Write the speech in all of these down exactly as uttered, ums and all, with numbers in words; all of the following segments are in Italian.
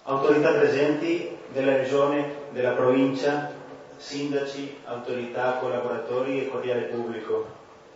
Autorità presenti della regione, della provincia, sindaci, autorità, collaboratori e cordiale pubblico.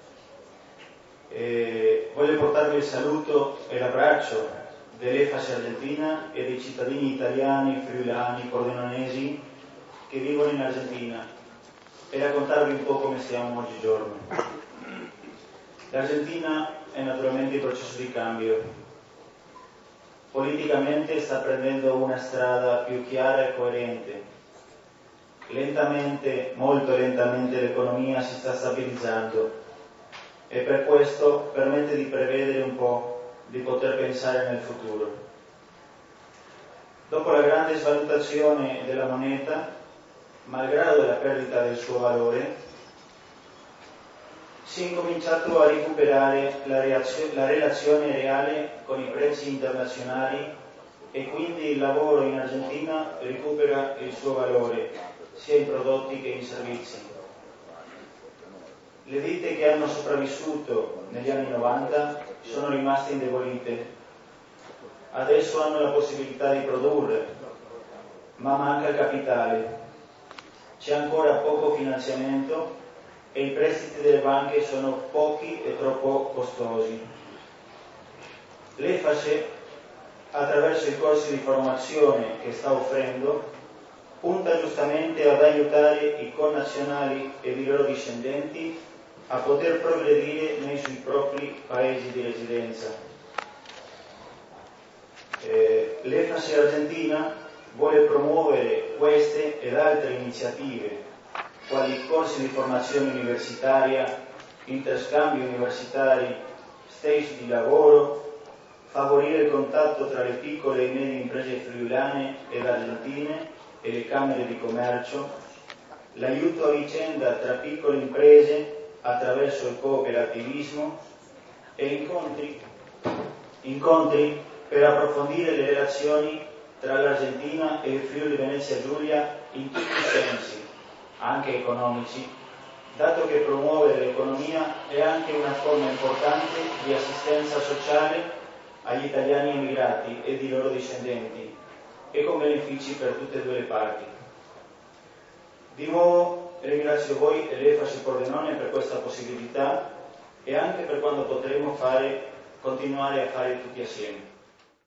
E voglio portarvi il saluto e l'abbraccio dell'E F A S Argentina e dei cittadini italiani, friulani, pordenonesi che vivono in Argentina e raccontarvi un po' come stiamo oggigiorno. L'Argentina è naturalmente in processo di cambio. Politicamente sta prendendo una strada più chiara e coerente. Lentamente, molto lentamente, l'economia si sta stabilizzando e per questo permette di prevedere un po', di poter pensare nel futuro. Dopo la grande svalutazione della moneta, malgrado la perdita del suo valore, si è incominciato a recuperare la, reazio- la relazione reale con i prezzi internazionali e quindi il lavoro in Argentina recupera il suo valore, sia in prodotti che in servizi. Le ditte che hanno sopravvissuto negli anni novanta sono rimaste indebolite. Adesso hanno la possibilità di produrre, ma manca capitale. C'è ancora poco finanziamento e i prestiti delle banche sono pochi e troppo costosi. L'E F A S, attraverso i corsi di formazione che sta offrendo, punta giustamente ad aiutare i connazionali ed i loro discendenti a poter progredire nei suoi propri paesi di residenza. Eh, L'E F A S Argentina vuole promuovere queste ed altre iniziative quali corsi di formazione universitaria, interscambi universitari, stage di lavoro, favorire il contatto tra le piccole e medie imprese friulane ed argentine e le camere di commercio, l'aiuto a vicenda tra piccole imprese attraverso il cooperativismo e incontri, incontri per approfondire le relazioni tra l'Argentina e il Friuli Venezia Giulia in tutti i sensi, anche economici, dato che promuovere l'economia è anche una forma importante di assistenza sociale agli italiani emigrati e ai loro discendenti e con benefici per tutte e due le parti. Di nuovo ringrazio voi e l'E F A S Pordenone per questa possibilità e anche per quando potremo fare, continuare a fare tutti assieme.